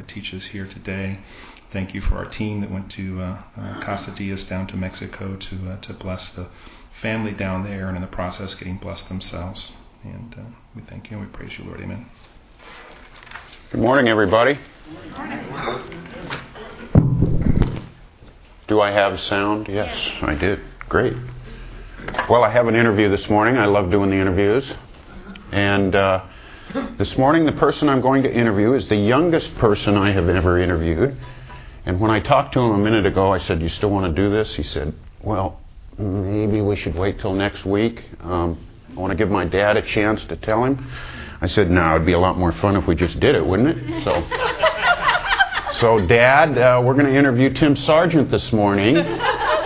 teach us here today. Thank you for our team that went to Casa Diaz down to Mexico to bless the family down there, and in the process getting blessed themselves. And we thank you and we praise you, Lord. Amen. Good morning, everybody. Do I have sound? Yes, I did. Great. Well, I have an interview this morning. I love doing the interviews. And this morning, the person I'm going to interview is the youngest person I have ever interviewed. And when I talked to him a minute ago, I said, "You still want to do this?" He said, "Well, maybe we should wait till next week. I want to give my dad a chance to tell him." I said, "No, it'd be a lot more fun if we just did it, wouldn't it?" So Dad, we're going to interview Tim Sargent this morning. He's 18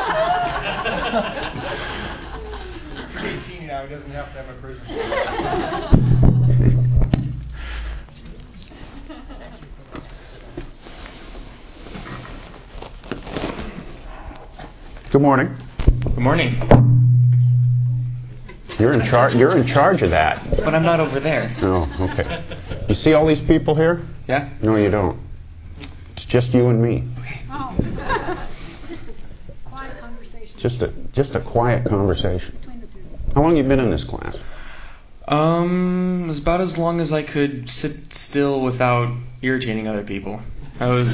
now. He doesn't have to have a prison. Good morning. Good morning. You're in charge of that. But I'm not over there. Oh, okay. You see all these people here? Yeah? No, you don't. It's just you and me. Okay. Oh. Quiet conversation. Just a quiet conversation. Between the two. How long have you been in this class? It was about as long as I could sit still without irritating other people. I was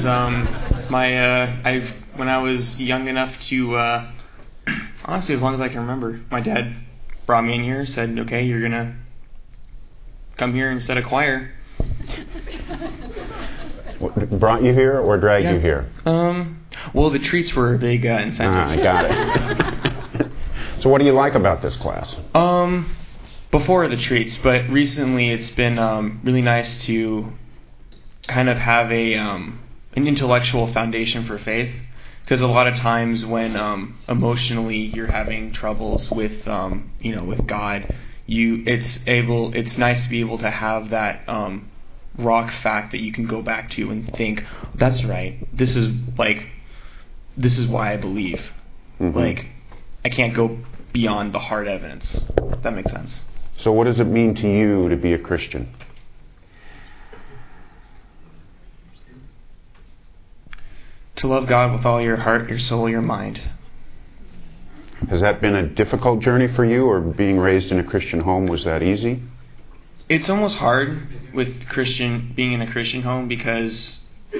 when I was young enough to honestly, as long as I can remember, my dad brought me in here, said, "Okay, you're gonna come here and set a choir." Brought you here or dragged you here? Well, the treats were a big incentive. I got it. So what do you like about this class? Before the treats, but recently it's been really nice to kind of have an intellectual foundation for faith, because a lot of times when emotionally you're having troubles with with God, it's nice to be able to have that rock fact that you can go back to and think, that's right, this is why I believe. Mm-hmm. Like, I can't go beyond the hard evidence. If that makes sense. So what does it mean to you to be a Christian? To love God with all your heart, your soul, your mind. Has that been a difficult journey for you, or being raised in a Christian home, was that easy? It's almost hard with being in a Christian home, because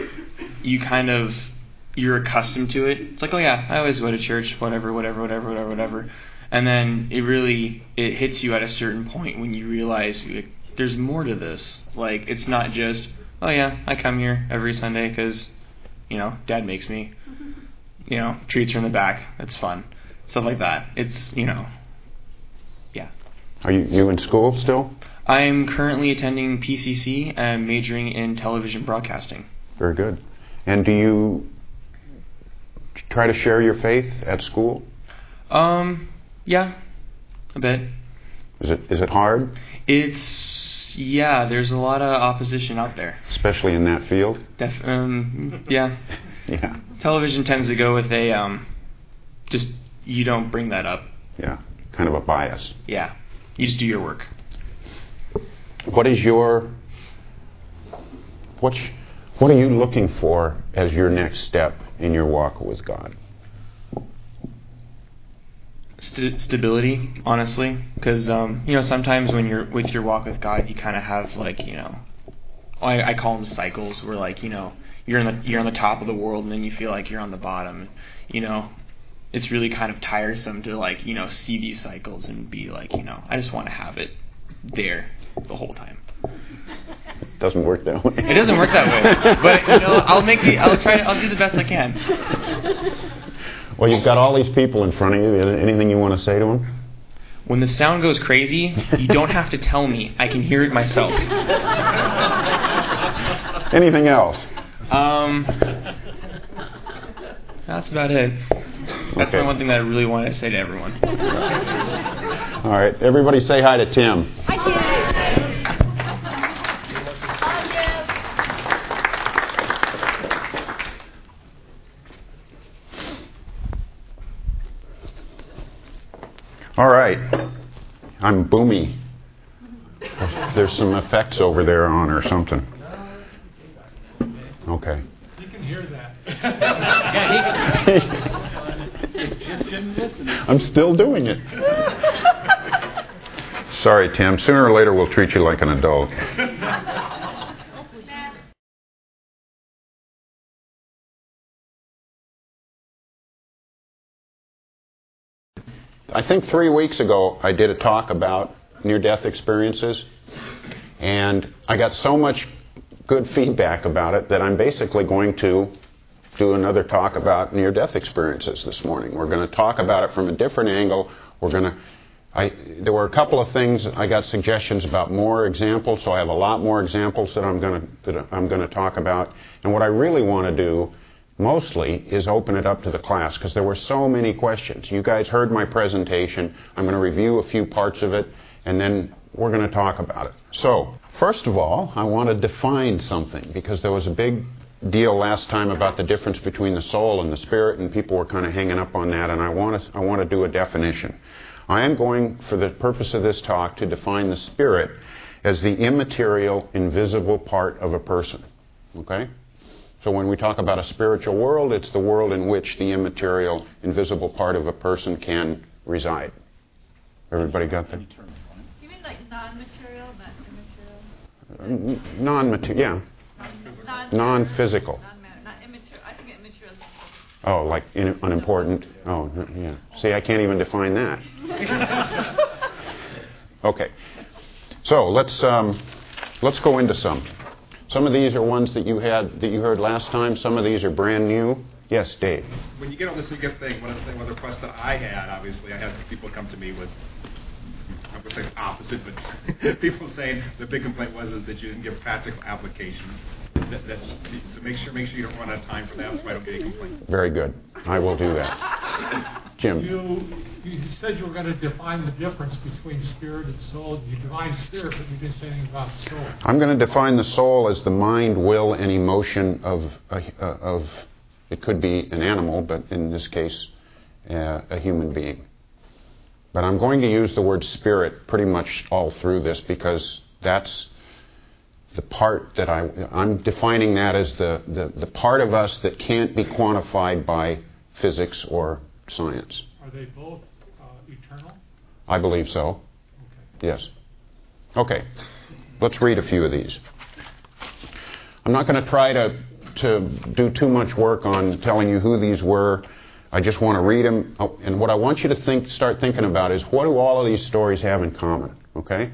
you're accustomed to it. It's like, oh yeah, I always go to church, whatever. And then it hits you at a certain point when you realize there's more to this. Like, it's not just, oh yeah, I come here every Sunday because, Dad makes me. Treats are in the back. That's fun. Stuff like that. It's, yeah. Are you in school still? I'm currently attending PCC and majoring in television broadcasting. Very good. And do you try to share your faith at school? Yeah, a bit. Is it hard? There's a lot of opposition out there. Especially in that field? Yeah. Yeah. Television tends to go with just, you don't bring that up. Yeah, kind of a bias. Yeah, you just do your work. What are you looking for as your next step in your walk with God? Stability, honestly, because sometimes when you're with your walk with God, you kind of have I call them cycles, where you're on the top of the world and then you feel like you're on the bottom. It's really kind of tiresome to see these cycles and be I just want to have it there the whole time. Doesn't work that way. It doesn't work that way, but I'll do the best I can. Well, you've got all these people in front of you. Anything you want to say to them? When the sound goes crazy, you don't have to tell me. I can hear it myself. Anything else? That's about it. That's Okay. my one thing that I really want to say to everyone. All right. Everybody say hi to Tim. Hi, Tim. All right. I'm boomy. There's some effects over there on or something. Okay. You can hear that. You just didn't listen. I'm still doing it. Sorry, Tim. Sooner or later, we'll treat you like an adult. I think 3 weeks ago, I did a talk about near-death experiences, and I got so much good feedback about it that I'm basically going to do another talk about near-death experiences this morning. We're going to talk about it from a different angle. There were a couple of things. I got suggestions about more examples, so I have a lot more examples that I'm going to talk about. And what I really want to do mostly is open it up to the class, because there were so many questions. You guys heard my presentation. I'm going to review a few parts of it, and then we're going to talk about it. So, first of all, I want to define something, because there was a big deal last time about the difference between the soul and the spirit, and people were kind of hanging up on that, and I want to do a definition. I am going, for the purpose of this talk, to define the spirit as the immaterial, invisible part of a person. Okay? So when we talk about a spiritual world, it's the world in which the immaterial, invisible part of a person can reside. Everybody got that? You mean like non-material, not immaterial? Non-material, yeah. Non-physical. Not immaterial. I think immaterial is Oh, like unimportant? Oh, yeah. See, I can't even define that. Okay. So let's go into some. Some of these are ones that you heard last time. Some of these are brand new. Yes, Dave. When you get on this good thing, one of the requests that I had, obviously, I had people come to me with, I would say opposite, but people saying the big complaint was that you didn't give practical applications. So make sure you don't run out of time for that, so I don't get any complaints. Very good. I will do that. Jim. You said you were going to define the difference between spirit and soul. You defined spirit, but you didn't say anything about soul. I'm going to define the soul as the mind, will, and emotion of it could be an animal, but in this case, a human being. But I'm going to use the word spirit pretty much all through this, because that's the part that I'm defining that as the part of us that can't be quantified by physics or science. Are they both eternal? I believe so. Okay. Yes. Okay. Let's read a few of these. I'm not going to try to do too much work on telling you who these were. I just want to read them. Oh, and what I want you to start thinking about is, what do all of these stories have in common? Okay?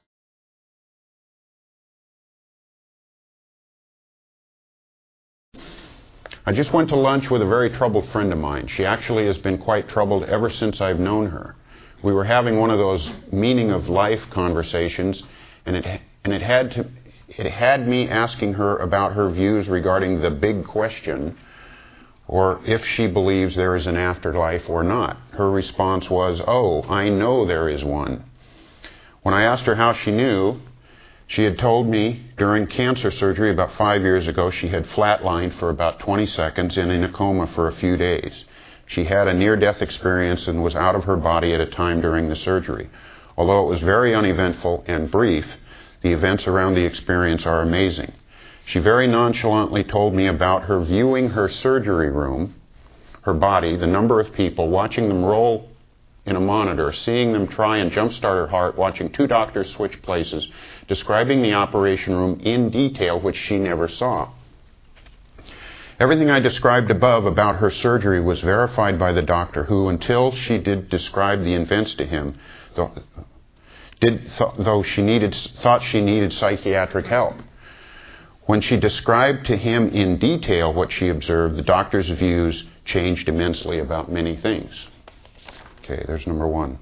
I just went to lunch with a very troubled friend of mine. She actually has been quite troubled ever since I've known her. We were having one of those meaning of life conversations, and it had me asking her about her views regarding the big question, or if she believes there is an afterlife or not. Her response was, "Oh, I know there is one." When I asked her how she knew, she had told me during cancer surgery about 5 years ago she had flatlined for about 20 seconds and in a coma for a few days. She had a near-death experience and was out of her body at a time during the surgery. Although it was very uneventful and brief, the events around the experience are amazing. She very nonchalantly told me about her viewing her surgery room, her body, the number of people, watching them roll in a monitor, seeing them try and jumpstart her heart, watching two doctors switch places, describing the operation room in detail, which she never saw. Everything I described above about her surgery was verified by the doctor, who, until she did describe the events to him, thought she needed psychiatric help. When she described to him in detail what she observed, the doctor's views changed immensely about many things. Okay, there's number one.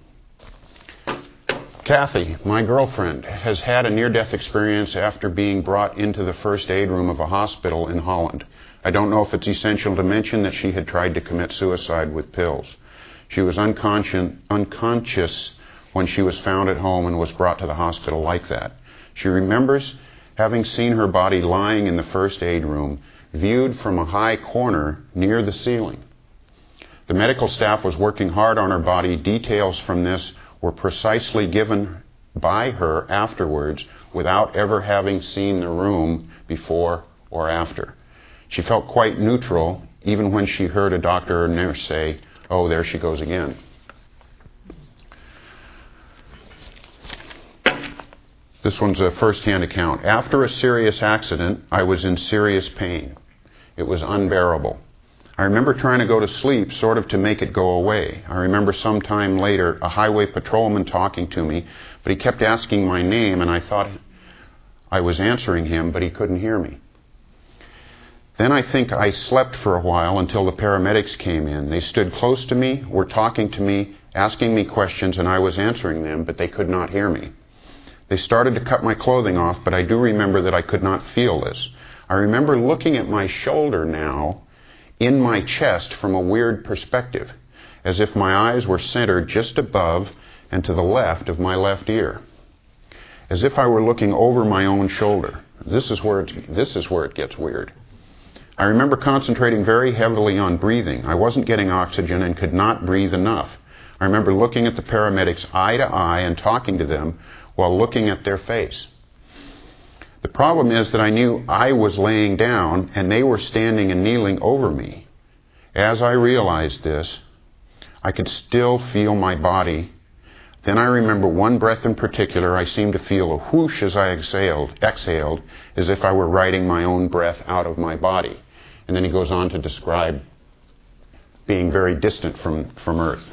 Kathy, my girlfriend, has had a near-death experience after being brought into the first aid room of a hospital in Holland. I don't know if it's essential to mention that she had tried to commit suicide with pills. She was unconscious when she was found at home and was brought to the hospital like that. She remembers having seen her body lying in the first aid room, viewed from a high corner near the ceiling. The medical staff was working hard on her body. Details from this were precisely given by her afterwards without ever having seen the room before or after. She felt quite neutral, even when she heard a doctor or nurse say, "Oh, there she goes again." This one's a first-hand account. After a serious accident, I was in serious pain. It was unbearable. I remember trying to go to sleep, sort of to make it go away. I remember some time later a highway patrolman talking to me, but he kept asking my name, and I thought I was answering him, but he couldn't hear me. Then I think I slept for a while until the paramedics came in. They stood close to me, were talking to me, asking me questions, and I was answering them, but they could not hear me. They started to cut my clothing off, but I do remember that I could not feel this. I remember looking at my shoulder now in my chest from a weird perspective, as if my eyes were centered just above and to the left of my left ear, as if I were looking over my own shoulder. This is where it gets weird. I remember concentrating very heavily on breathing. I wasn't getting oxygen and could not breathe enough. I remember looking at the paramedics eye to eye and talking to them while looking at their face. The problem is that I knew I was laying down and they were standing and kneeling over me. As I realized this, I could still feel my body. Then I remember one breath in particular. I seemed to feel a whoosh as I exhaled, as if I were riding my own breath out of my body. And then he goes on to describe being very distant from Earth.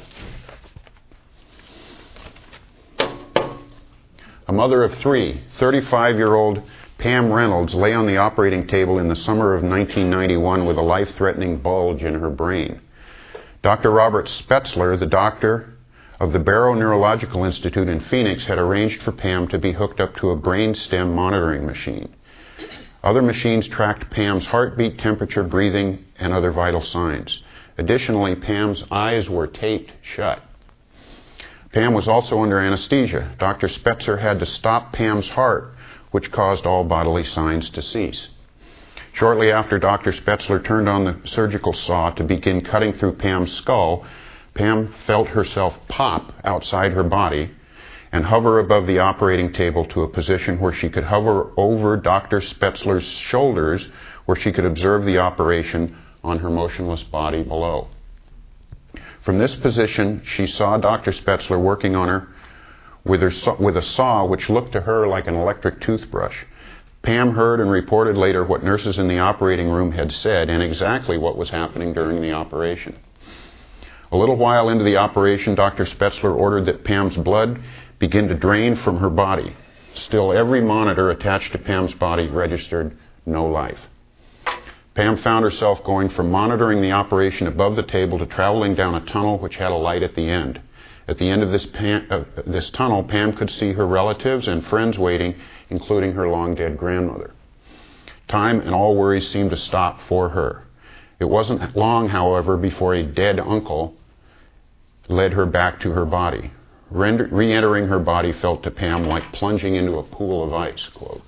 A mother of three, 35-year-old Pam Reynolds, lay on the operating table in the summer of 1991 with a life-threatening bulge in her brain. Dr. Robert Spetzler, the doctor of the Barrow Neurological Institute in Phoenix, had arranged for Pam to be hooked up to a brainstem monitoring machine. Other machines tracked Pam's heartbeat, temperature, breathing, and other vital signs. Additionally, Pam's eyes were taped shut. Pam was also under anesthesia. Dr. Spetzler had to stop Pam's heart, which caused all bodily signs to cease. Shortly after Dr. Spetzler turned on the surgical saw to begin cutting through Pam's skull, Pam felt herself pop outside her body and hover above the operating table to a position where she could hover over Dr. Spetzler's shoulders, where she could observe the operation on her motionless body below. From this position, she saw Dr. Spetzler working on her with a saw which looked to her like an electric toothbrush. Pam heard and reported later what nurses in the operating room had said and exactly what was happening during the operation. A little while into the operation, Dr. Spetzler ordered that Pam's blood begin to drain from her body. Still, every monitor attached to Pam's body registered no life. Pam found herself going from monitoring the operation above the table to traveling down a tunnel which had a light at the end. At the end of this tunnel, Pam could see her relatives and friends waiting, including her long-dead grandmother. Time and all worries seemed to stop for her. It wasn't long, however, before a dead uncle led her back to her body. Re-entering her body felt to Pam like plunging into a pool of ice, quote.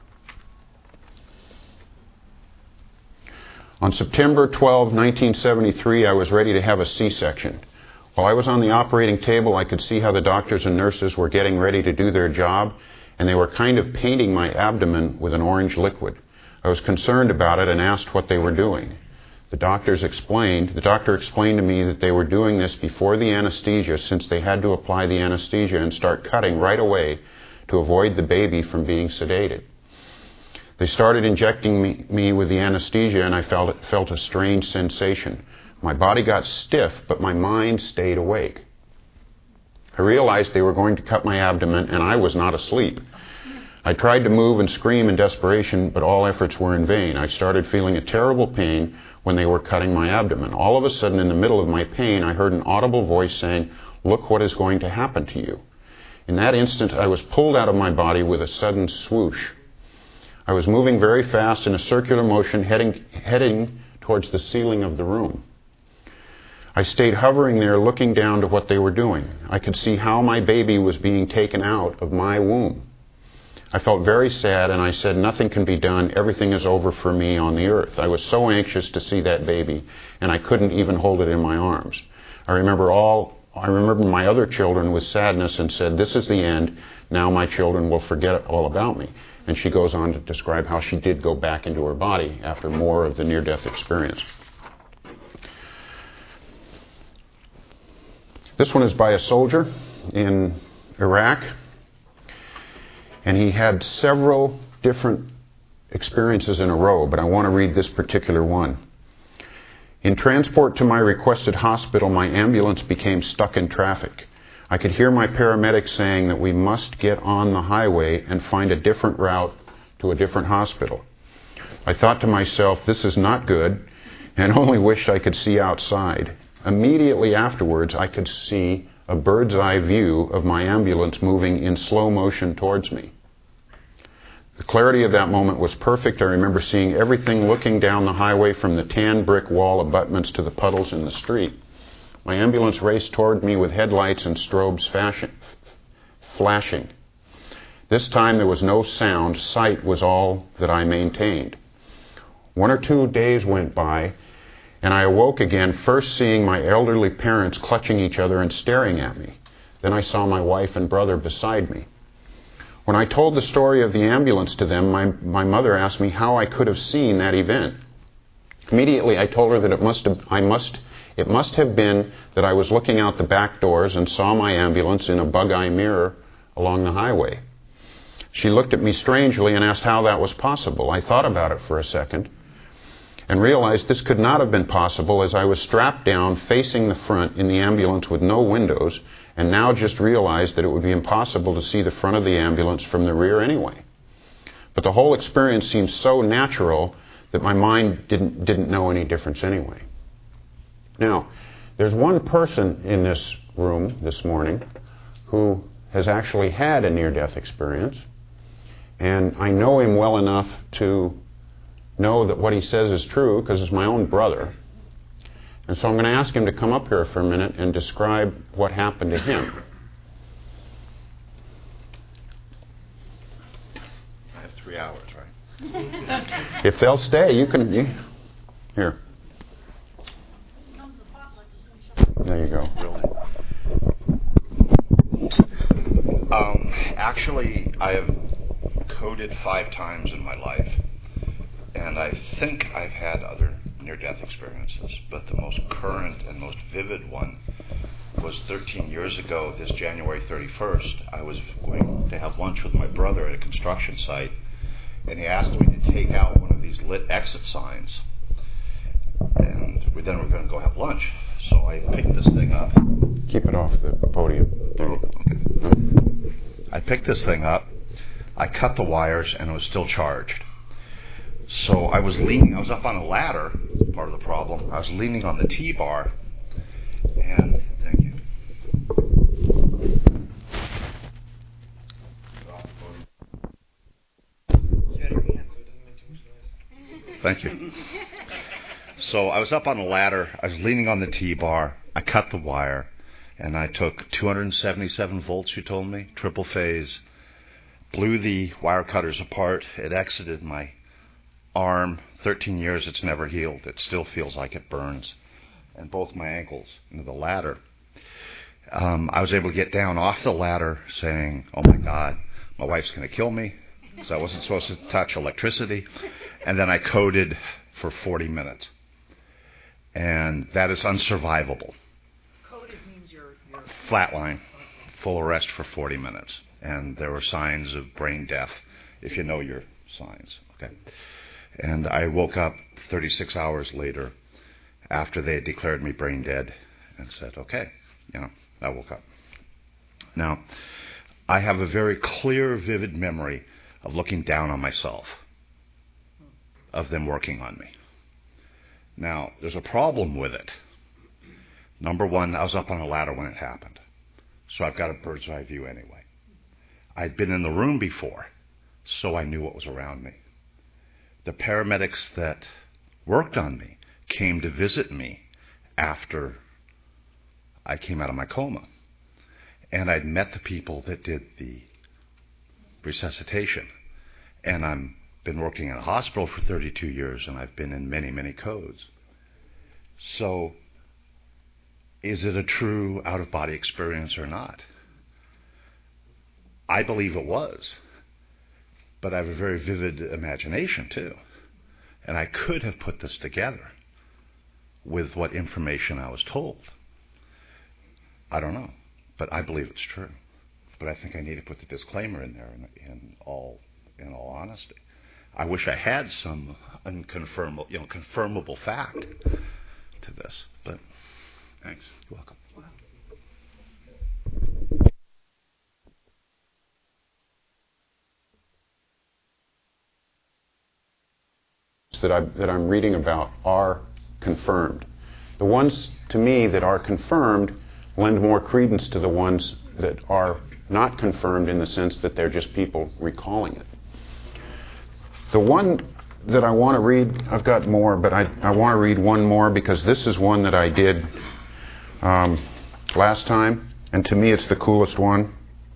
On September 12, 1973, I was ready to have a C-section. While I was on the operating table, I could see how the doctors and nurses were getting ready to do their job, and they were kind of painting my abdomen with an orange liquid. I was concerned about it and asked what they were doing. The doctor explained to me that they were doing this before the anesthesia, since they had to apply the anesthesia and start cutting right away to avoid the baby from being sedated. They started injecting me with the anesthesia, and I felt a strange sensation. My body got stiff, but my mind stayed awake. I realized they were going to cut my abdomen, and I was not asleep. I tried to move and scream in desperation, but all efforts were in vain. I started feeling a terrible pain when they were cutting my abdomen. All of a sudden, in the middle of my pain, I heard an audible voice saying, "Look what is going to happen to you." In that instant, I was pulled out of my body with a sudden swoosh. I was moving very fast in a circular motion, heading towards the ceiling of the room. I stayed hovering there, looking down to what they were doing. I could see how my baby was being taken out of my womb. I felt very sad, and I said, "Nothing can be done. Everything is over for me on the earth." I was so anxious to see that baby, and I couldn't even hold it in my arms. I remember all I remember my other children with sadness and said, "This is the end. Now my children will forget all about me." And she goes on to describe how she did go back into her body after more of the near-death experience. This one is by a soldier in Iraq, and he had several different experiences in a row, but I want to read this particular one. In transport to my requested hospital, my ambulance became stuck in traffic. I could hear my paramedics saying that we must get on the highway and find a different route to a different hospital. I thought to myself, this is not good, and only wished I could see outside. Immediately afterwards, I could see a bird's eye view of my ambulance moving in slow motion towards me. The clarity of that moment was perfect. I remember seeing everything looking down the highway from the tan brick wall abutments to the puddles in the street. My ambulance raced toward me with headlights and strobes flashing. This time there was no sound. Sight was all that I maintained. 1 or 2 days went by, and I awoke again, first seeing my elderly parents clutching each other and staring at me. Then I saw my wife and brother beside me. When I told the story of the ambulance to them, my mother asked me how I could have seen that event. Immediately I told her that it must have been that I was looking out the back doors and saw my ambulance in a bug-eye mirror along the highway. She looked at me strangely and asked how that was possible. I thought about it for a second and realized this could not have been possible, as I was strapped down facing the front in the ambulance with no windows, and now just realized that it would be impossible to see the front of the ambulance from the rear anyway. But the whole experience seemed so natural that my mind didn't know any difference anyway. Now, there's one person in this room this morning who has actually had a near-death experience, and I know him well enough to know that what he says is true because it's my own brother. And so I'm going to ask him to come up here for a minute and describe what happened to him. I have 3 hours, right? If they'll stay, you can... Here. There you go. Actually, I have coded 5 times in my life. And I think I've had other near-death experiences, but the most current and most vivid one was 13 years ago, this January 31st. I was going to have lunch with my brother at a construction site, and he asked me to take out one of these lit exit signs. And then we're going to go have lunch. So I picked this thing up. Keep it off the podium. Okay. I picked this thing up, I cut the wires, and it was still charged. So I was up on a ladder, part of the problem. I was leaning on the T-bar, and thank you. Thank you. So I was up on a ladder, I was leaning on the T-bar, I cut the wire, and I took 277 volts, you told me, triple phase, blew the wire cutters apart. It exited my arm. 13 years, it's never healed. It still feels like it burns. And both my ankles into the ladder. I was able to get down off the ladder saying, oh my God, my wife's going to kill me, because I wasn't supposed to touch electricity. And then I coded for 40 minutes. And that is unsurvivable. Coded means you're flatline, full arrest for 40 minutes. And there were signs of brain death, if you know your signs. Okay. And I woke up 36 hours later after they had declared me brain dead and said, okay, I woke up. Now, I have a very clear, vivid memory of looking down on myself, of them working on me. Now, there's a problem with it. Number one, I was up on a ladder when it happened, so I've got a bird's eye view anyway. I'd been in the room before, so I knew what was around me. The paramedics that worked on me came to visit me after I came out of my coma. And I'd met the people that did the resuscitation. And I've been working in a hospital for 32 years, and I've been in many, many codes. So is it a true out-of-body experience or not? I believe it was, but I have a very vivid imagination too. And I could have put this together with what information I was told. I don't know, but I believe it's true. But I think I need to put the disclaimer in there in all honesty. I wish I had some confirmable fact to this, but thanks. You're welcome. That I'm reading about are confirmed. The ones, to me, that are confirmed lend more credence to the ones that are not confirmed in the sense that they're just people recalling it. The one that I want to read, I've got more, but I want to read one more because this is one that I did last time, and to me it's the coolest one.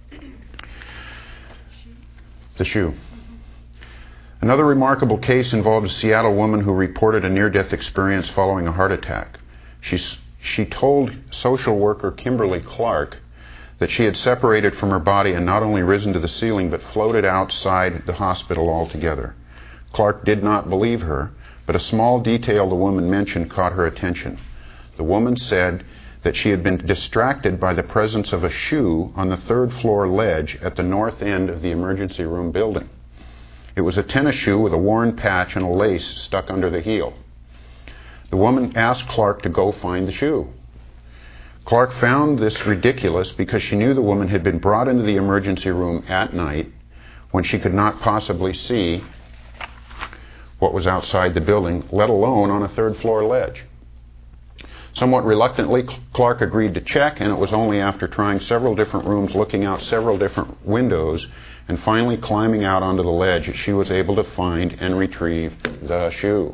The shoe. Another remarkable case involved a Seattle woman who reported a near-death experience following a heart attack. She told social worker Kimberly Clark that she had separated from her body and not only risen to the ceiling but floated outside the hospital altogether. Clark did not believe her, but a small detail the woman mentioned caught her attention. The woman said that she had been distracted by the presence of a shoe on the third-floor ledge at the north end of the emergency room building. It was a tennis shoe with a worn patch and a lace stuck under the heel. The woman asked Clark to go find the shoe. Clark found this ridiculous because she knew the woman had been brought into the emergency room at night when she could not possibly see what was outside the building, let alone on a third-floor ledge. Somewhat reluctantly, Clark agreed to check, and it was only after trying several different rooms, looking out several different windows, and finally climbing out onto the ledge that she was able to find and retrieve the shoe.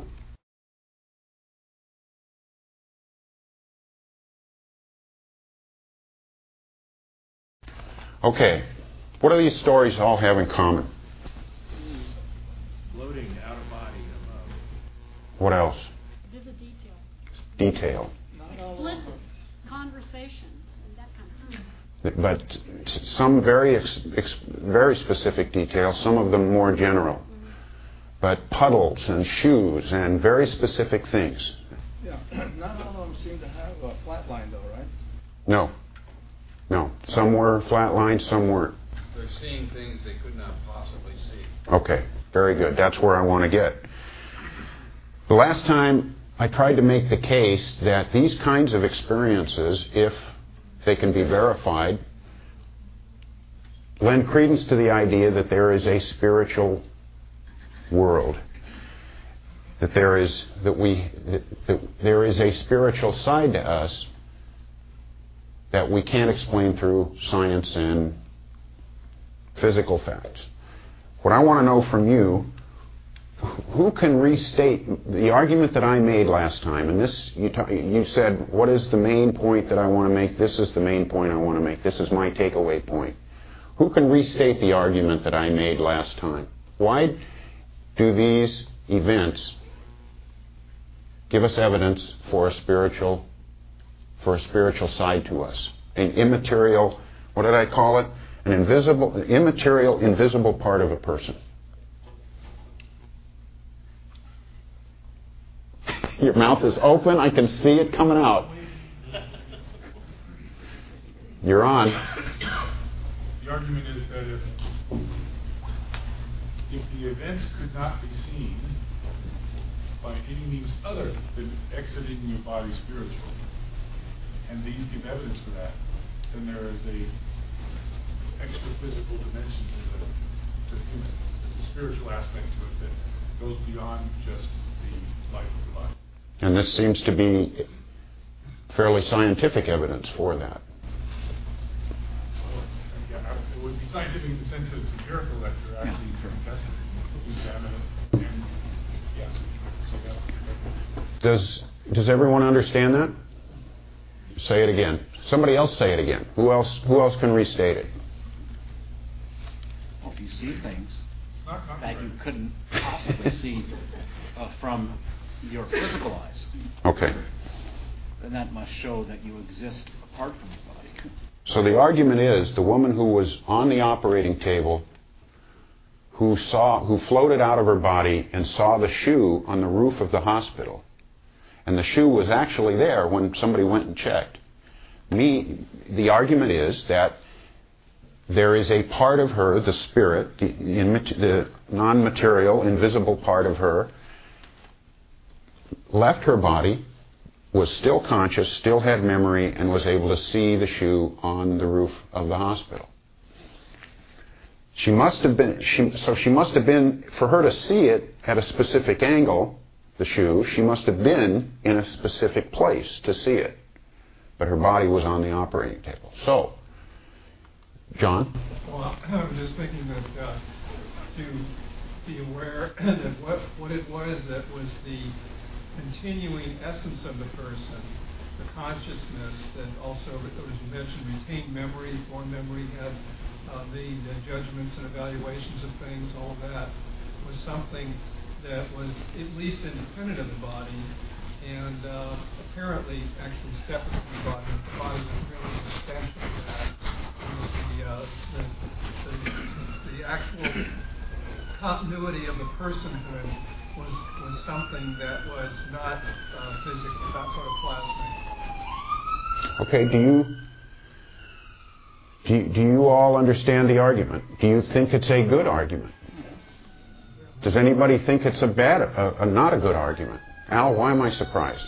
Okay, what do these stories all have in common? Floating out of body. What else? Vivid detail. Detail. Explicit conversations and that kind of thing. But some very specific details, some of them more general. But puddles and shoes and very specific things. Yeah, not all of them seem to have a flat line though, right? No. Some were flatlined, some weren't. They're seeing things they could not possibly see. Okay, very good. That's where I want to get. The last time I tried to make the case that these kinds of experiences, if they can be verified, lend credence to the idea that there is a spiritual world, that there is a spiritual side to us that we can't explain through science and physical facts. What I want to know from you, who can restate the argument that I made last time? And this, you said, what is the main point that I want to make? This is the main point I want to make. This is my takeaway point. Who can restate the argument that I made last time? Why do these events give us evidence for a spiritual side to us? An immaterial, what did I call it? An immaterial, invisible part of a person. Your mouth is open. I can see it coming out. You're on. The argument is that if the events could not be seen by any means other than exiting your body spiritually, and these give evidence for that, then there is a extra physical dimension to the spiritual aspect to it that goes beyond just the life of the body. And this seems to be fairly scientific evidence for that. Yeah, it would be scientific in the sense that it's empirical, that you're actually testing, examine it, and Does everyone understand that? Say it again. Somebody else say it again. Who else can restate it? Well, if you see things that you couldn't possibly see from your physical eyes. Okay. then that must show that you exist apart from the body. So the argument is the woman who was on the operating table, who floated out of her body and saw the shoe on the roof of the hospital, and the shoe was actually there when somebody went and checked. The argument is that there is a part of her, the spirit, the non-material, invisible part of her, left her body, was still conscious, still had memory, and was able to see the shoe on the roof of the hospital. She must have been, for her to see it at a specific angle, the shoe, she must have been in a specific place to see it. But her body was on the operating table. So, John? Well, I was just thinking that to be aware that what it was that was the continuing essence of the person, the consciousness that also, as you mentioned, retained memory, formed memory, had the judgments and evaluations of things, all of that was something that was at least independent of the body and apparently actually separate from the body. The body was really an extension of that. The actual continuity of the personhood was something that was not physical, not sort of plastic. Okay, do you all understand the argument? Do you think it's a good argument? Does anybody think it's not a good argument? Al, why am I surprised?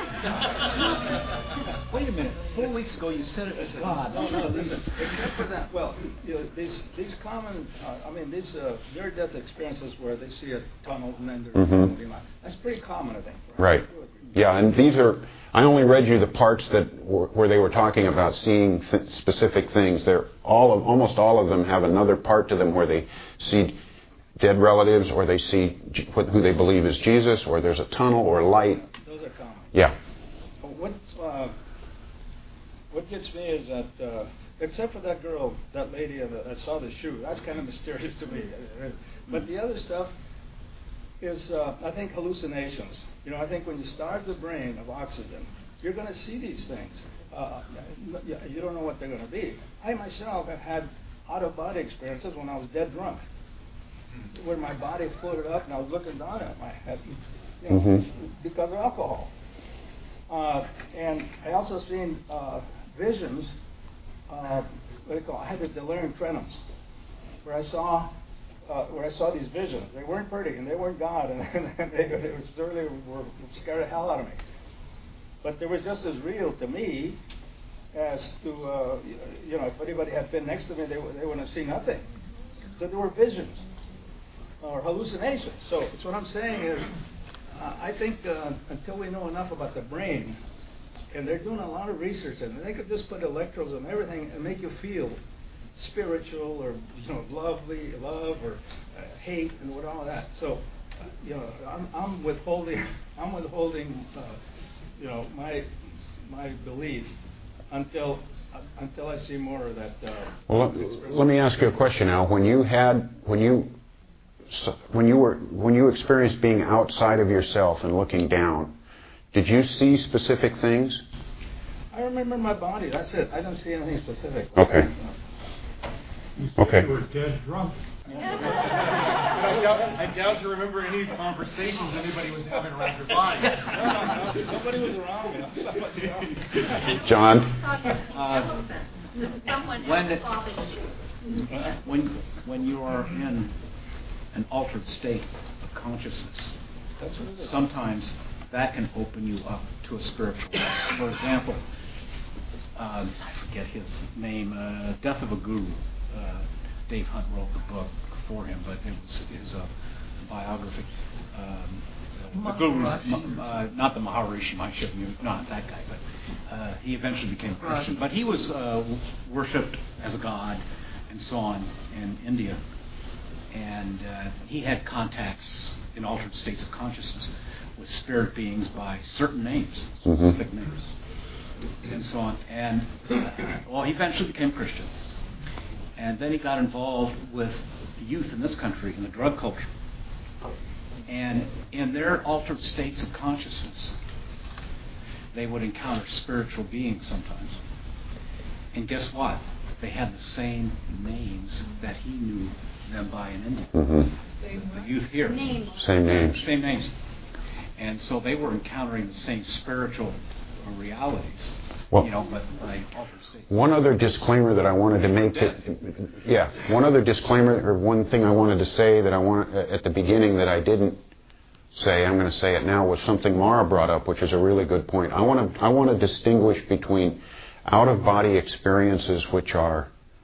Wait a minute. 4 weeks ago you said it was God. Except for that, well, these common, these near-death experiences where they see a tunnel and then they're that's pretty common, I think. Right. Yeah, and these are, I only read you the parts where they were talking about seeing specific things. Almost all of them have another part to them where they see dead relatives, or they see who they believe is Jesus, or there's a tunnel or light. Those are common. Yeah. What gets me is that, except for that girl, that lady that saw the shoe, that's kind of mysterious to me. But the other stuff is, I think, hallucinations. I think when you starve the brain of oxygen, you're going to see these things. You don't know what they're going to be. I myself have had out-of-body experiences when I was dead drunk, where my body floated up and I was looking down at my head, because of alcohol. And I also seen visions. I had the delirium tremens, where I saw these visions. They weren't pretty, and they weren't God, and they certainly were scared the hell out of me. But they were just as real to me as to if anybody had been next to me, they wouldn't have seen nothing. So there were visions or hallucinations. So what I'm saying is, I think until we know enough about the brain, and they're doing a lot of research, and they could just put electrodes on everything and make you feel spiritual or love or hate and what all of that. So I'm withholding my belief until I see more of that. Well, let me ask you a question now. When you experienced being outside of yourself and looking down, did you see specific things? I remember my body. That's it. I don't see anything specific. Okay. You said you were dead drunk. I doubt you remember any conversations anybody was having around your body. No, nobody was around. John? When you are in an altered state of consciousness, sometimes that can open you up to a spiritual life. For example, I forget his name, Death of a Guru. Dave Hunt wrote the book for him, but it was his biography. The Guru's, not the Maharishi Mahesh, not that guy, but he eventually became Christian. But he was worshipped as a god and so on in India. And he had contacts in altered states of consciousness with spirit beings by certain names, specific names, and so on. And he eventually became Christian. And then he got involved with the youth in this country in the drug culture. And in their altered states of consciousness, they would encounter spiritual beings sometimes. And guess what? They had the same names that he knew them by in India. The youth here. Same names. Same names. And so they were encountering the same spiritual realities. Well, but by altered states. One other disclaimer that I wanted to make. One other disclaimer, or one thing I wanted to say that I want at the beginning that I didn't say, I'm going to say it now, was something Mara brought up, which is a really good point. I want to distinguish between out-of-body experiences, which are,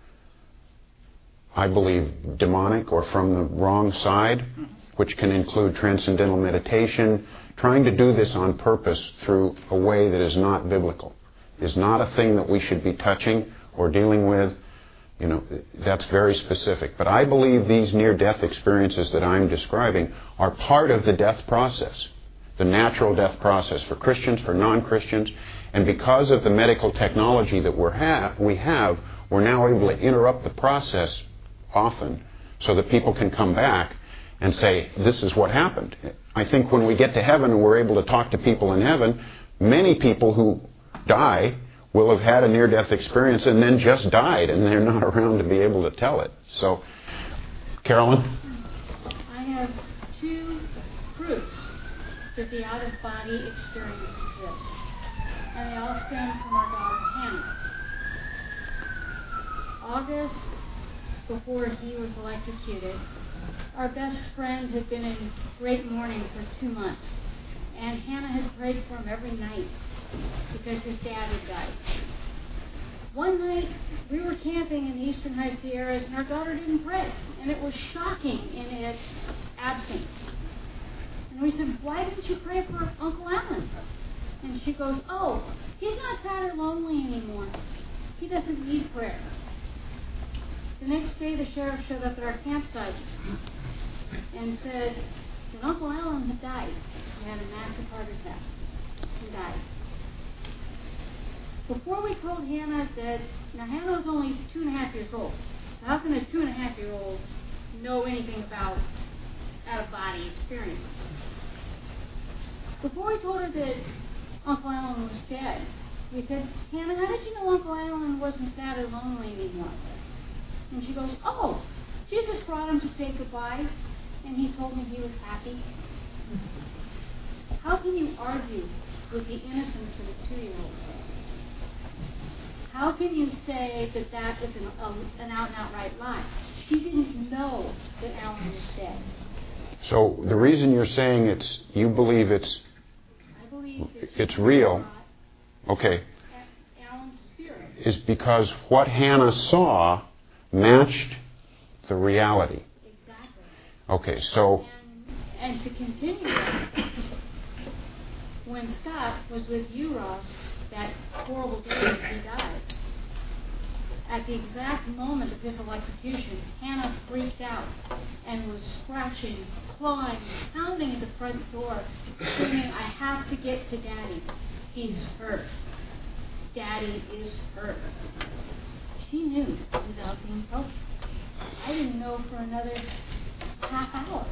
I believe, demonic or from the wrong side, which can include transcendental meditation, trying to do this on purpose through a way that is not biblical, is not a thing that we should be touching or dealing with. That's very specific. But I believe these near-death experiences that I'm describing are part of the death process, the natural death process for Christians, for non-Christians. And because of the medical technology that we have, we're now able to interrupt the process often so that people can come back and say, this is what happened. I think when we get to heaven and we're able to talk to people in heaven, many people who die will have had a near-death experience and then just died, and they're not around to be able to tell it. So, Carolyn? I have two proofs that the out-of-body experience exists, and they all stem from our daughter Hannah. August, before he was electrocuted, our best friend had been in great mourning for 2 months, and Hannah had prayed for him every night because his dad had died. One night, we were camping in the Eastern High Sierras, and our daughter didn't pray, and it was shocking in its absence. And we said, why didn't you pray for Uncle Alan? And she goes, oh, he's not sad or lonely anymore. He doesn't need prayer. The next day, the sheriff showed up at our campsite and said that Uncle Alan had died. He had a massive heart attack. He died. Before we told Hannah that, now Hannah was only 2.5 years old. So how can a 2.5-year-old know anything about out-of-body experiences? Before we told her that Uncle Alan was dead, we said, Hannah, how did you know Uncle Alan wasn't sad or lonely anymore? And she goes, oh, Jesus brought him to say goodbye, and he told me he was happy. How can you argue with the innocence of a 2-year-old? How can you say that that is an out-and-outright lie? She didn't know that Alan was dead. So the reason you're saying you believe it's real, okay, Alan's spirit, is because what Hannah saw matched the reality. Exactly. Okay, so... And to continue that, when Scott was with you, Ross, that horrible day that he died, at the exact moment of his electrocution, Hannah freaked out and was scratching, clawing, pounding at the front door, screaming, I have to get to Daddy. He's hurt. Daddy is hurt. She knew without being told. I didn't know for another half hour.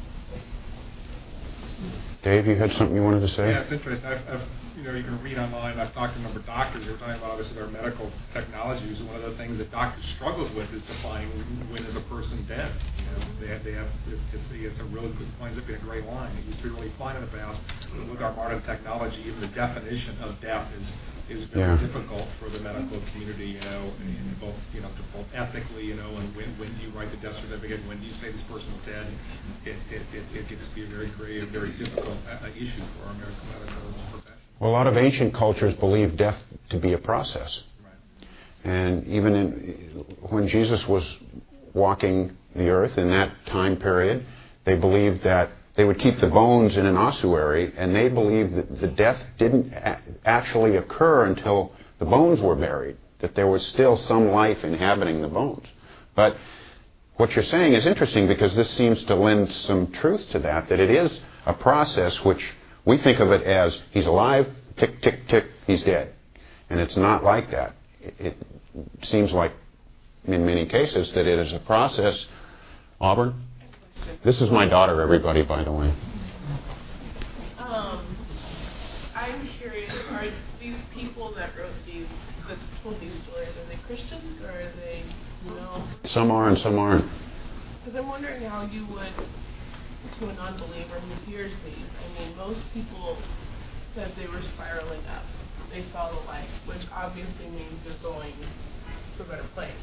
Dave, you had something you wanted to say? Yeah, it's interesting. You can read online. I've talked to a number of doctors who are talking about obviously their medical technologies. And one of the things that doctors struggle with is defining when is a person dead. It's a really good point. It's been a great line. It used to be really fine in the past, but with our modern technology, even the definition of death is very difficult for the medical community. In both ethically, and when do you write the death certificate, when do you say this person's dead? It gets to be a very difficult issue for our medical profession. Well, a lot of ancient cultures believed death to be a process. Right. And even when Jesus was walking the earth in that time period, they believed that they would keep the bones in an ossuary, and they believed that the death didn't actually occur until the bones were buried, that there was still some life inhabiting the bones. But what you're saying is interesting, because this seems to lend some truth to that it is a process which we think of it as he's alive, tick, tick, tick, he's dead. And it's not like that. It seems like, in many cases, that it is a process. Auburn? This is my daughter, everybody, by the way. I'm curious, are these people that wrote these, that told these stories, are they Christians or are they, Some are and some aren't. Because I'm wondering how you would, to a non-believer who hears these, I mean, most people said they were spiraling up. They saw the light, which obviously means they're going to a better place.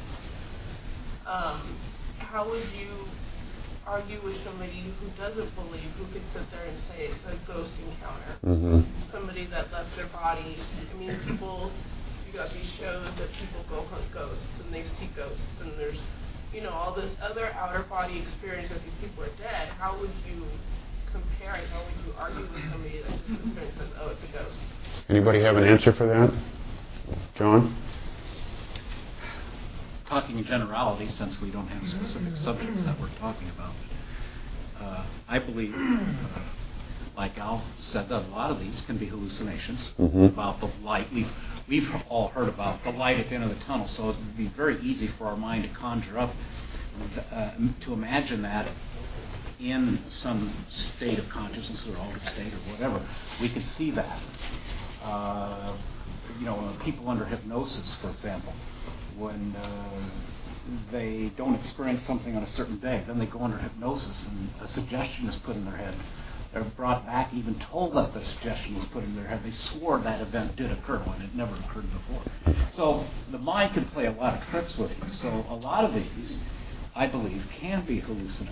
How would you argue with somebody who doesn't believe, who could sit there and say it's a ghost encounter? Mm-hmm. Somebody that left their body. I mean, people, you got these shows that people go hunt ghosts and they see ghosts, and there's, all this other outer body experience that these people are dead. How would you compare it? How would you argue with somebody that just experiences, oh, it's a ghost? Anybody have an answer for that? John? Talking in generality, since we don't have specific subjects that we're talking about, I believe, like Al said, that a lot of these can be hallucinations about the light. We've all heard about the light at the end of the tunnel, so it would be very easy for our mind to conjure up, to imagine that in some state of consciousness or altered state or whatever. We could see that. People under hypnosis, for example, when they don't experience something on a certain day, then they go under hypnosis and a suggestion is put in their head. They're brought back, even told that the suggestion was put in their head. They swore that event did occur when it never occurred before. So the mind can play a lot of tricks with you. So a lot of these, I believe, can be hallucinogenic,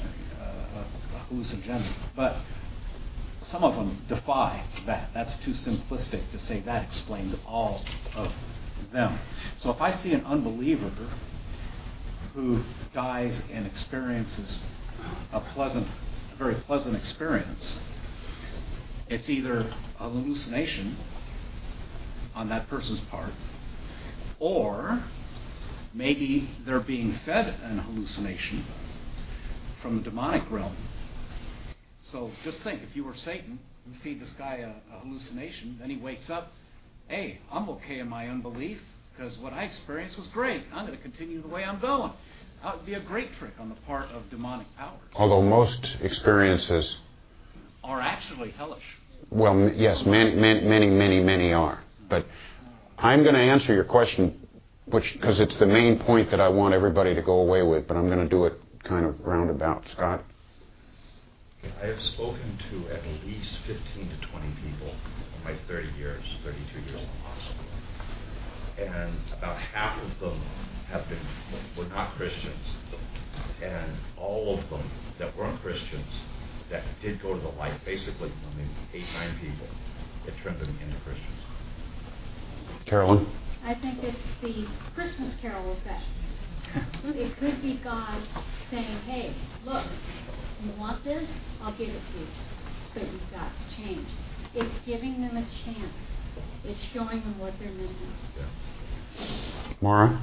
but some of them defy that. That's too simplistic to say that explains all of them. So if I see an unbeliever who dies and experiences a very pleasant experience, it's either a hallucination on that person's part, or maybe they're being fed an hallucination from the demonic realm. So just think, if you were Satan, you feed this guy a hallucination, then he wakes up, hey, I'm okay in my unbelief, because what I experienced was great. I'm going to continue the way I'm going. That would be a great trick on the part of demonic powers. Although most experiences are actually hellish. Well, yes, many are. But I'm going to answer your question, because it's the main point that I want everybody to go away with, but I'm going to do it kind of roundabout. Scott? I have spoken to at least 15 to 20 people in my 32 years in the hospital. And about half of them were not Christians. And all of them that weren't Christians that did go to the light, basically, 8, 9 people, it turned them into Christians. Carolyn? I think it's the Christmas Carol effect. It could be God saying, hey, look, you want this? I'll give it to you. But you've got to change. It's giving them a chance. It's showing them what they're missing. Yeah. Maura?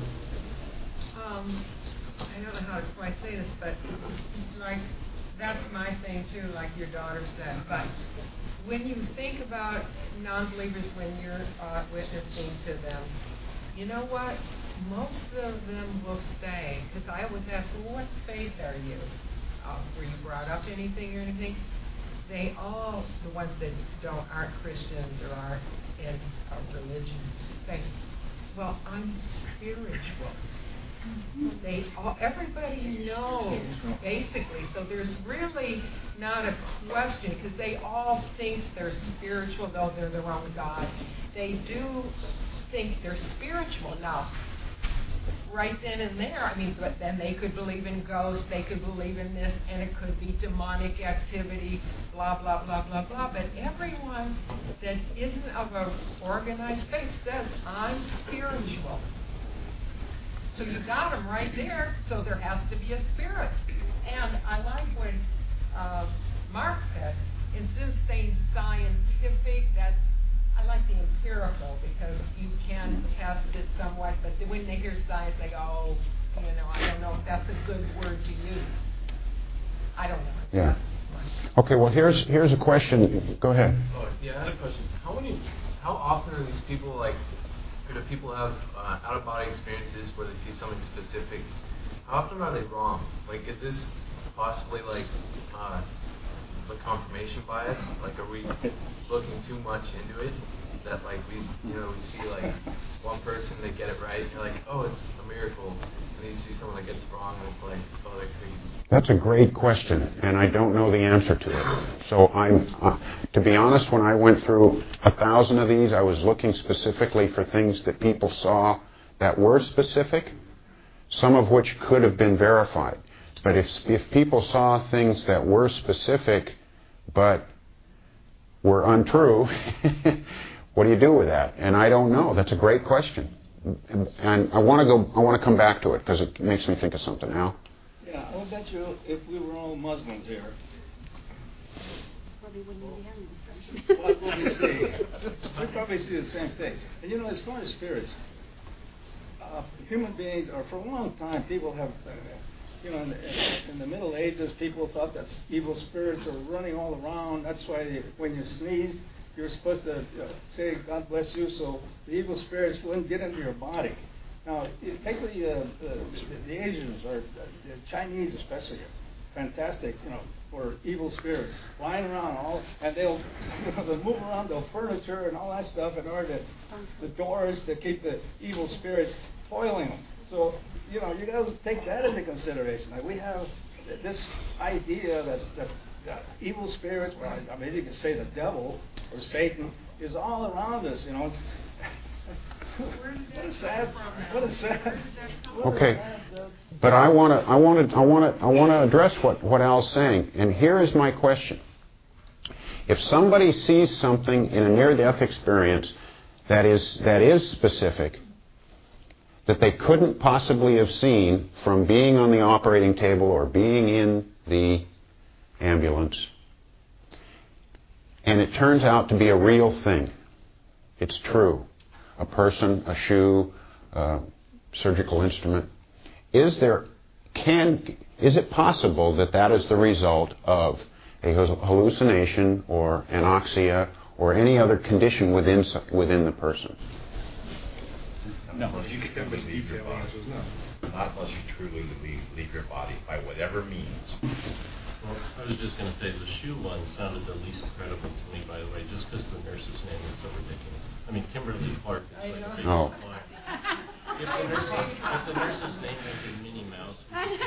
I don't know how to quite say this, but that's my thing too, like your daughter said. But when you think about non-believers, when you're witnessing to them, you know what? Most of them will say, because I always ask, well, what faith are you? Were you brought up anything or anything? They all, the ones that aren't Christians or aren't in a religion, say, well, I'm spiritual. Everybody knows, basically. So there's really not a question, because they all think they're spiritual, though they're their own God. They do think they're spiritual. Now, right then and there, but then they could believe in ghosts, they could believe in this, and it could be demonic activity, blah, blah, blah, blah, blah. But everyone that isn't of an organized faith says, I'm spiritual. So you got them right there, so there has to be a spirit. And I like what Mark said, instead of saying scientific, I like the empirical, because you can test it somewhat, but when they hear science, they go, oh, I don't know if that's a good word to use. I don't know. Yeah. Okay, well, here's a question. Go ahead. Oh, yeah, I had a question. How often are these people, do people have out-of-body experiences where they see something specific? How often are they wrong? Is this possibly the confirmation bias? Are we looking too much into it? that like we see like one person that get it right, and you're like, oh, it's a miracle, and you see someone that gets it wrong, and it's like, oh, they're crazy. That's a great question, and I don't know the answer to it. So to be honest, when I went through 1,000 of these, I was looking specifically for things that people saw that were specific, some of which could have been verified. But if people saw things that were specific but were untrue, what do you do with that? And I don't know. That's a great question, and I want to come back to it because it makes me think of something now. Yeah, I'll bet you if we were all Muslims here, Probably wouldn't be having this discussion. what would we see? We'd probably see the same thing. And as far as spirits, human beings, or for a long time, people have, in the Middle Ages, people thought that evil spirits are running all around. That's why when you sneeze, you're supposed to say, God bless you, so the evil spirits wouldn't get into your body. Now, take the Asians, or the Chinese especially, fantastic, for evil spirits, flying around and they'll move around the furniture and all that stuff in order to, the doors to keep the evil spirits foiling them. So, you got to take that into consideration. Like we have this idea that evil spirits, well, I mean, you could say the devil or Satan is all around us, What a sad. Okay, but I want to address what Al's saying, and here is my question: if somebody sees something in a near-death experience that is specific, that they couldn't possibly have seen from being on the operating table or being in the ambulance, and it turns out to be a real thing, it's true. A person, a shoe, surgical instrument. Is it possible that is the result of a hallucination or anoxia or any other condition within the person? No. You can give us detailed answers. No. Not unless you truly leave your body by whatever means. Well, I was just going to say the shoe one sounded the least credible to me, by the way, just because the nurse's name is so ridiculous. I mean, Kimberly Clark is like a big Oh. If the nurse's name was Minnie Mouse,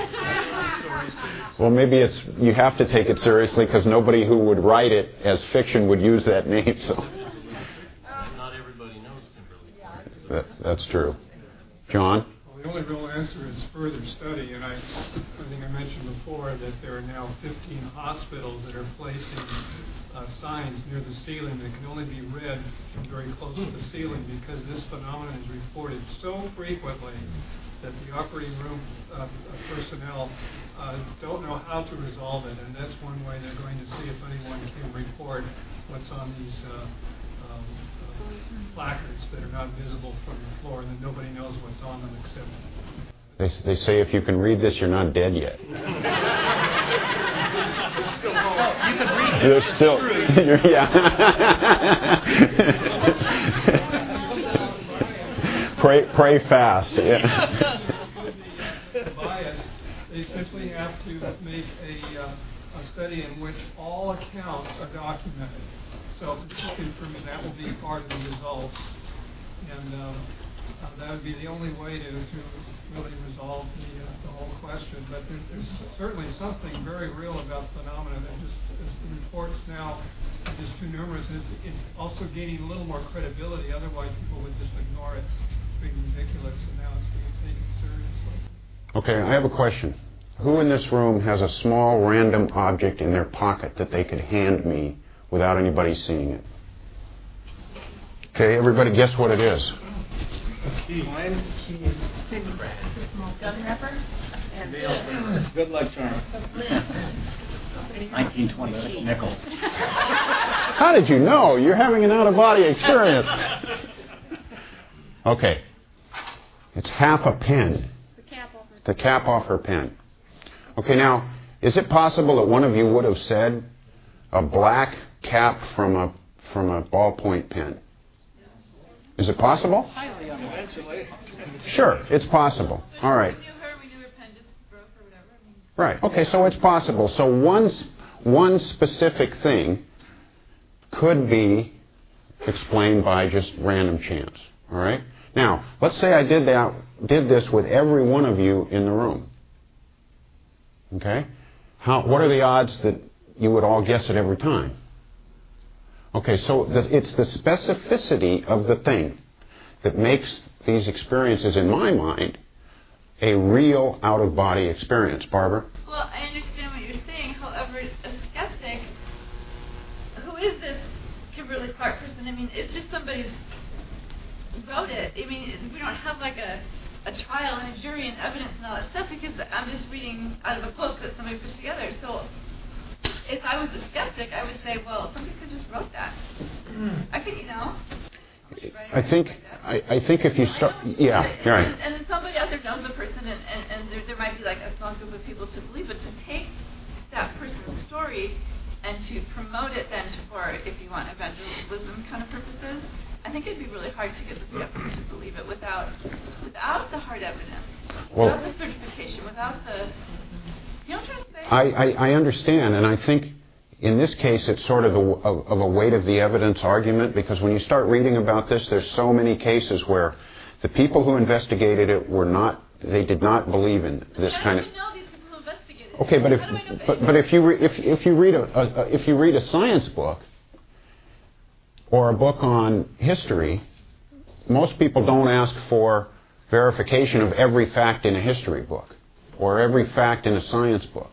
Well, maybe you have to take it seriously because nobody who would write it as fiction would use that name. So not everybody knows Kimberly Clark. that's true. John? Well, the only real answer is further study, and I think I mentioned before that there are now 15 hospitals that are placing signs near the ceiling that can only be read from very close to the ceiling because this phenomenon is reported so frequently that the operating room personnel don't know how to resolve it, and that's one way they're going to see if anyone can report what's on these placards that are not visible from the floor, and that nobody knows what's on them except. They say if you can read this, you're not dead yet. You're still, yeah. Pray fast. Yeah. Bias. They simply have to make a study in which all accounts are documented. So that will be part of the results, and that would be the only way to really resolve the whole question. But there's certainly something very real about the phenomena that just the reports now are just too numerous. It's also gaining a little more credibility. Otherwise, people would just ignore it, being ridiculous, and now it's being taken seriously. Okay, I have a question. Who in this room has a small random object in their pocket that they could hand me without anybody seeing it? Okay, everybody guess what it is. Mine? Gun wrapper? Good luck charm. 1926 nickel. How did you know? You're having an out-of-body experience. Okay. It's half a pen. The cap off her pen. Okay, now, is it possible that one of you would have said a black cap from a ballpoint pen? Is it possible? Sure, it's possible. All right. Right. Okay, so it's possible. So one specific thing could be explained by just random chance. All right? Now, let's say I did this with every one of you in the room. Okay? What are the odds that you would all guess it every time? Okay, so it's the specificity of the thing that makes these experiences, in my mind, a real out-of-body experience. Barbara? Well, I understand what you're saying. However, a skeptic, who is this Kimberly Clark person? I mean, it's just somebody who wrote it. I mean, we don't have like a trial and a jury and evidence and all that stuff because I'm just reading out of a book that somebody put together. So if I was a skeptic, I would say, well, somebody could just wrote that. I could, I think if you start, yeah, right. And then somebody out there knows the person, and there might be like a small group of people to believe it. To take that person's story and to promote it then for, if you want, evangelism kind of purposes, I think it'd be really hard to get the people to believe it without the hard evidence, without the certification, without the. You know what I'm trying to say? I understand, and I think in this case it's sort of a weight of the evidence argument, because when you start reading about this, there's so many cases where the people who investigated it they did not believe in this kind of. Okay, but if you read a science book or a book on history, most people don't ask for verification of every fact in a history book or every fact in a science book.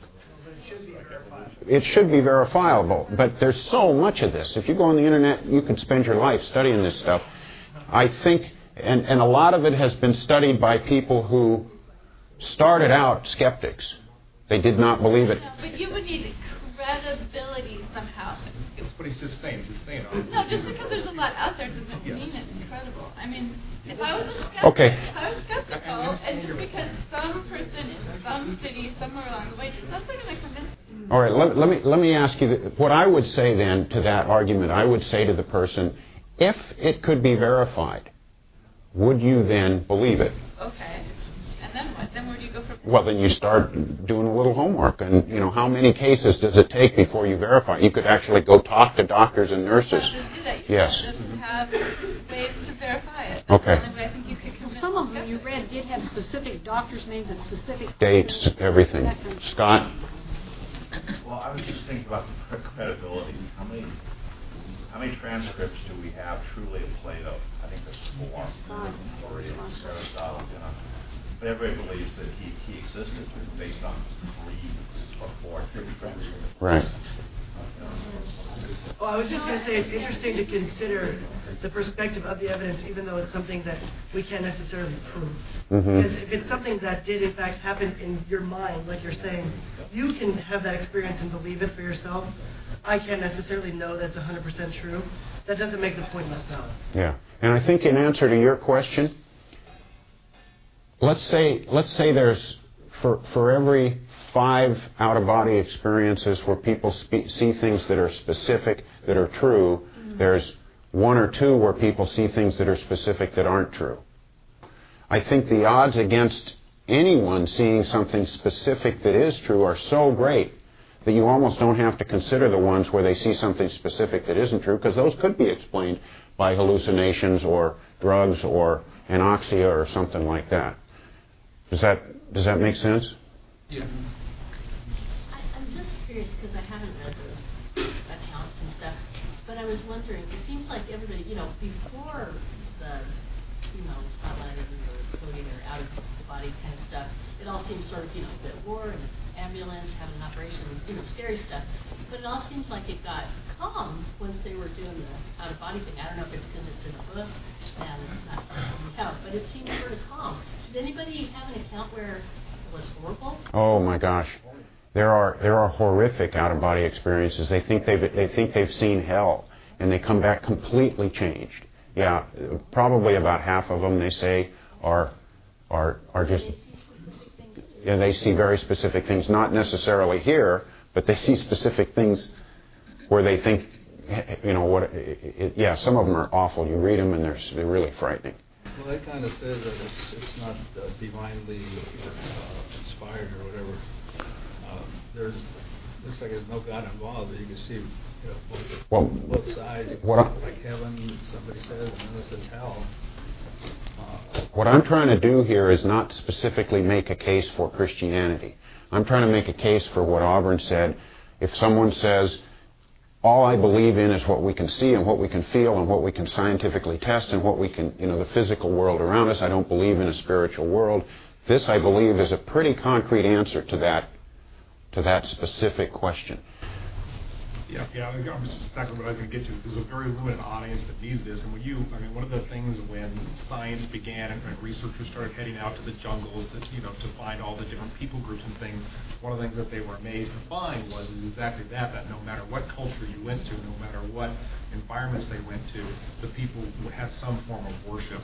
It should be verifiable, but there's so much of this. If you go on the internet, you could spend your life studying this stuff. I think, and a lot of it has been studied by people who started out skeptics. They did not believe it. No, but you would need credibility somehow. That's what he's just saying. No, just because there's a lot out there doesn't mean it's incredible. I mean, if I was skeptical, and just because some person in some city somewhere along the way, that's not going to convince me. All right, let me ask you what I would say then to that argument. I would say to the person, if it could be verified, would you then believe it? Okay. And then what? Then where do you go from? Well, then you start doing a little homework, and how many cases does it take before you verify? You could actually go talk to doctors and nurses. Yes. Have ways to verify it. Okay. I think you could convince some of them you read did have specific doctors' names and specific dates, everything. Scott? Well, I was just thinking about the credibility. How many transcripts do we have truly of Plato? I think there's 4. Aristotle, but everybody believes that he existed based on 3 or 4 transcripts. Right. Well, I was just going to say it's interesting to consider the perspective of the evidence, even though it's something that we can't necessarily prove. Mm-hmm. Because if it's something that did, in fact, happen in your mind, like you're saying, you can have that experience and believe it for yourself. I can't necessarily know that's 100% true. That doesn't make the point less valid. Yeah. And I think in answer to your question, let's say there's for every 5 out-of-body experiences where people see things that are specific, that are true, there's 1 or 2 where people see things that are specific that aren't true. I think the odds against anyone seeing something specific that is true are so great that you almost don't have to consider the ones where they see something specific that isn't true, because those could be explained by hallucinations or drugs or anoxia or something like that. Does that make sense? Yeah. I'm just curious because I haven't read the accounts and stuff, but I was wondering, it seems like everybody, before the, spotlight or floating or out of the body kind of stuff, it all seems sort of, the war and ambulance, having an operation, scary stuff. But it all seems like it got calm once they were doing the out of body thing. I don't know if it's because it's in the book and it's not an account, but it seems sort of calm. Does anybody have an account where it was horrible? Oh my gosh, there are horrific out of body experiences. They think they've seen hell, and they come back completely changed. Yeah, probably about half of them, they say, are just. Yeah, they see very specific things, not necessarily here, but they see specific things where they think, some of them are awful. You read them and they're really frightening. Well, that kind of says that it's not divinely inspired or whatever. looks like there's no God involved. You can see, both sides. Like heaven, somebody says, and then it says hell. What I'm trying to do here is not specifically make a case for Christianity. I'm trying to make a case for what Auburn said. If someone says, all I believe in is what we can see and what we can feel and what we can scientifically test and what we can, the physical world around us, I don't believe in a spiritual world. This, I believe, is a pretty concrete answer to that specific question. Yeah, that's exactly what I was going to get to. There's a very limited audience that needs this. And one of the things when science began and researchers started heading out to the jungles to find all the different people groups and things, one of the things that they were amazed to find was exactly that no matter what culture you went to, no matter what environments they went to, the people had some form of worship,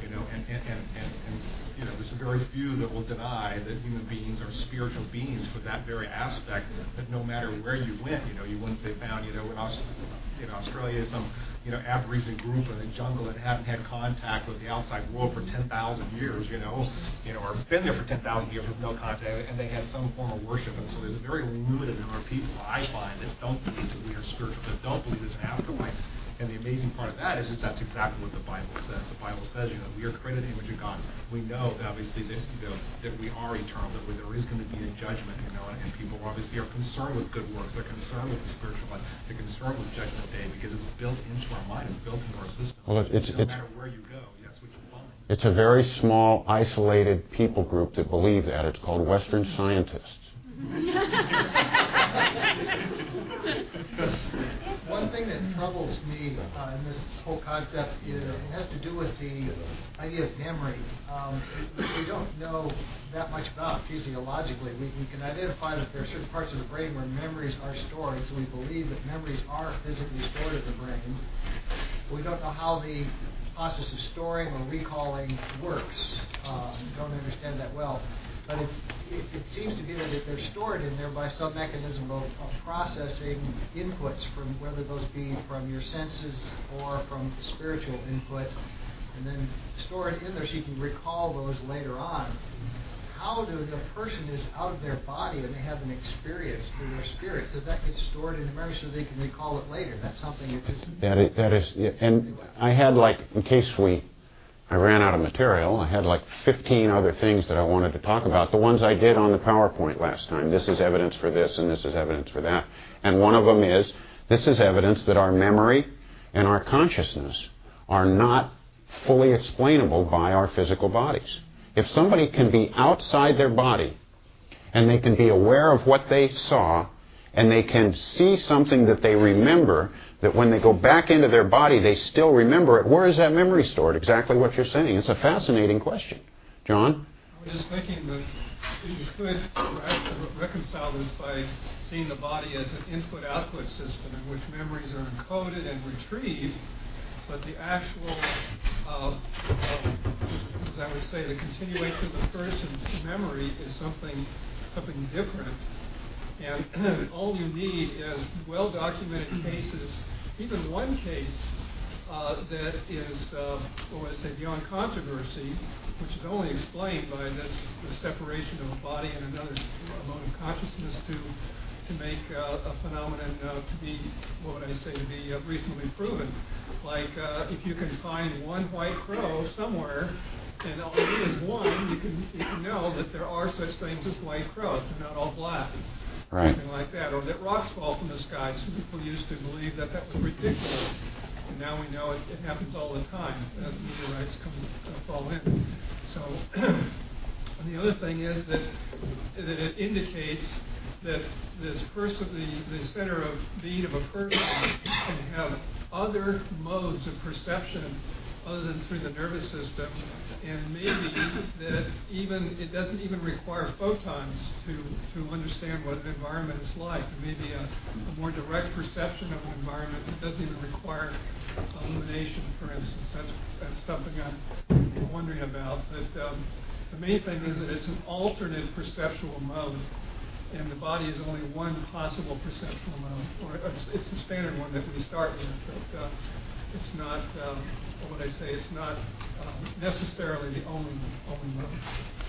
and there's very few that will deny that human beings are spiritual beings for that very aspect, that no matter where you went, they found, in Australia, some, Aboriginal group in the jungle that hadn't had contact with the outside world for 10,000 years, or been there for 10,000 years with no contact, and they had some form of worship. And so there's a very limited number of people, I find, that don't believe that we are spiritual, that don't believe there's an afterlife. And the amazing part of that is that's exactly what the Bible says. The Bible says, we are created in the image of God. We know, obviously, that we are eternal, that there is going to be a judgment, and people obviously are concerned with good works. They're concerned with the spiritual life. They're concerned with Judgment Day because it's built into our mind. It's built into our system. Well, no matter where you go, that's what you find. It's a very small, isolated people group that believe that. It's called Western scientists. One thing that troubles me in this whole concept has to do with the idea of memory. We don't know that much about physiologically. We can identify that there are certain parts of the brain where memories are stored, so we believe that memories are physically stored in the brain. We don't know how the process of storing or recalling works. Don't understand that well. But it seems to be that they're stored in there by some mechanism of processing inputs, from whether those be from your senses or from spiritual input, and then stored in there so you can recall those later on. How does a person is out of their body and they have an experience through their spirit? Does that get stored in the memory so they can recall it later? That's something that is... That is, and I had in case I ran out of material. I had 15 other things that I wanted to talk about. The ones I did on the PowerPoint last time. This is evidence for this and this is evidence for that. And one of them is, this is evidence that our memory and our consciousness are not fully explainable by our physical bodies. If somebody can be outside their body and they can be aware of what they saw and they can see something that they remember, that when they go back into their body, they still remember it. Where is that memory stored? Exactly what you're saying. It's a fascinating question. John? I was just thinking that you could reconcile this by seeing the body as an input-output system in which memories are encoded and retrieved, but the actual, as I would say, the continuation of the person's memory is something different. And all you need is well-documented cases, even one case that is, beyond controversy, which is only explained by the separation of a body and another mode of consciousness to make a phenomenon to be, to be reasonably proven. Like if you can find one white crow somewhere, and all you need is one, you can know that there are such things as white crows. They're not all black. Right. Something like that, or that rocks fall from the sky. Some people used to believe that was ridiculous, and now we know it happens all the time. Meteorites fall in. So, and the other thing is that it indicates that this person, the center of being of a person, can have other modes of perception other than through the nervous system, and maybe that it doesn't even require photons to understand what an environment is like. Maybe a more direct perception of an environment that doesn't even require illumination, for instance. That's something I'm wondering about. But the main thing is that it's an alternate perceptual mode, and the body is only one possible perceptual mode, or it's the standard one that we start with. But it's not, it's not necessarily the only mode.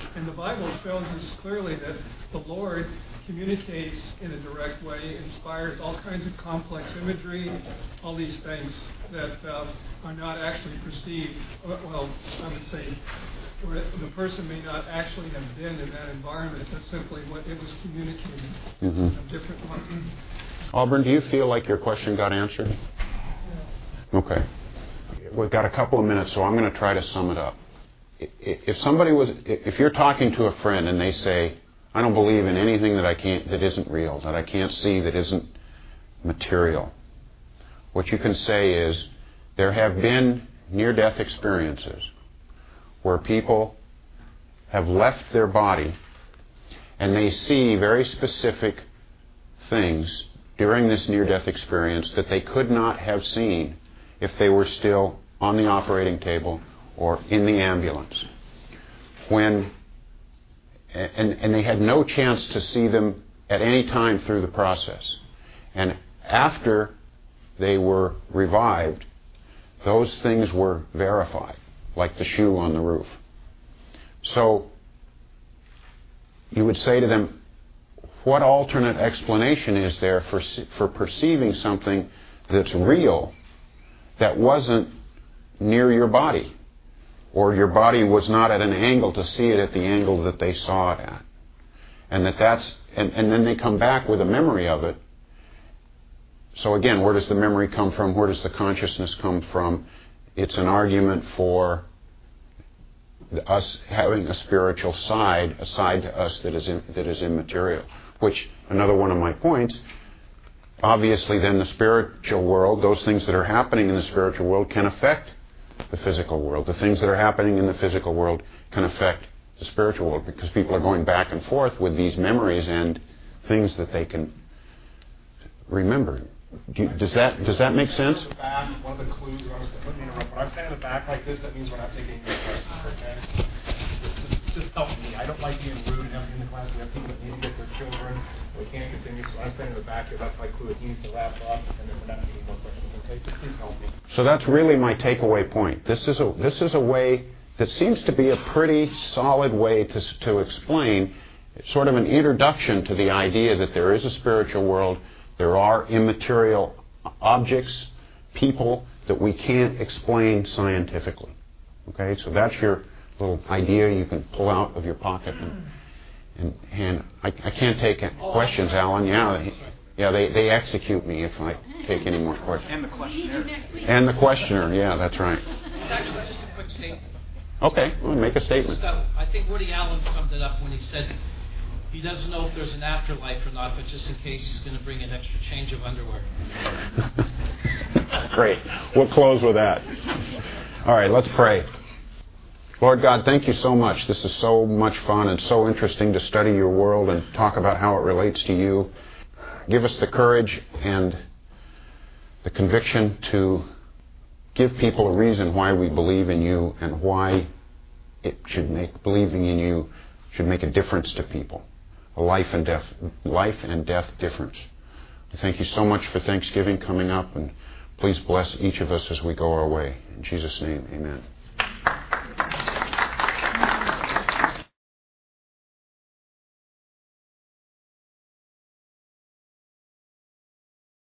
And the Bible shows us clearly that the Lord communicates in a direct way, inspires all kinds of complex imagery, all these things that are not actually perceived. Well, I would say the person may not actually have been in that environment, but simply what it was communicating. A different one. Auburn, do you feel like your question got answered? Okay. We've got a couple of minutes, so I'm going to try to sum it up. If you're talking to a friend and they say, I don't believe in anything that isn't real, that I can't see, that isn't material, what you can say is, there have been near-death experiences where people have left their body and they see very specific things during this near-death experience that they could not have seen if they were still on the operating table or in the ambulance. And they had no chance to see them at any time through the process. And after they were revived, those things were verified, like the shoe on the roof. So you would say to them, what alternate explanation is there for perceiving something that's real that wasn't near your body, or your body was not at an angle to see it at the angle that they saw it at? And and then they come back with a memory of it. So again, where does the memory come from? Where does the consciousness come from? It's an argument for us having a spiritual side, a side to us that is immaterial. Which, another one of my points, obviously then the spiritual world, those things that are happening in the spiritual world can affect the physical world. The things that are happening in the physical world can affect the spiritual world, because people are going back and forth with these memories and things that they can remember. Does that make sense? One of the clues, let me interrupt. When I'm standing in the back like this, that means we're not taking any questions, okay? Just help me. I don't like being rude and everything in the class. We have people that need to get their children. We can't continue, so I'm standing in the back here. That's my clue. It needs to wrap up, and then we're not taking more questions, okay? So please help me. So that's really my takeaway point. This is a way that seems to be a pretty solid way to explain sort of an introduction to the idea that there is a spiritual world. There are immaterial objects, people that we can't explain scientifically. Okay, so that's your little idea you can pull out of your pocket and hand. I can't take questions, Alan. Yeah, they execute me if I take any more questions. And the questioner. And the questioner. Yeah, that's right. It's actually just a quick statement. Okay, well, make a statement. I think Woody Allen summed it up when he said he doesn't know if there's an afterlife or not, but just in case he's going to bring an extra change of underwear. Great. We'll close with that. All right, let's pray. Lord God, thank you so much. This is so much fun and so interesting to study your world and talk about how it relates to you. Give us the courage and the conviction to give people a reason why we believe in you and why believing in you should make a difference to people. A life and death difference. We thank you so much for Thanksgiving coming up, and please bless each of us as we go our way. In Jesus' name, amen.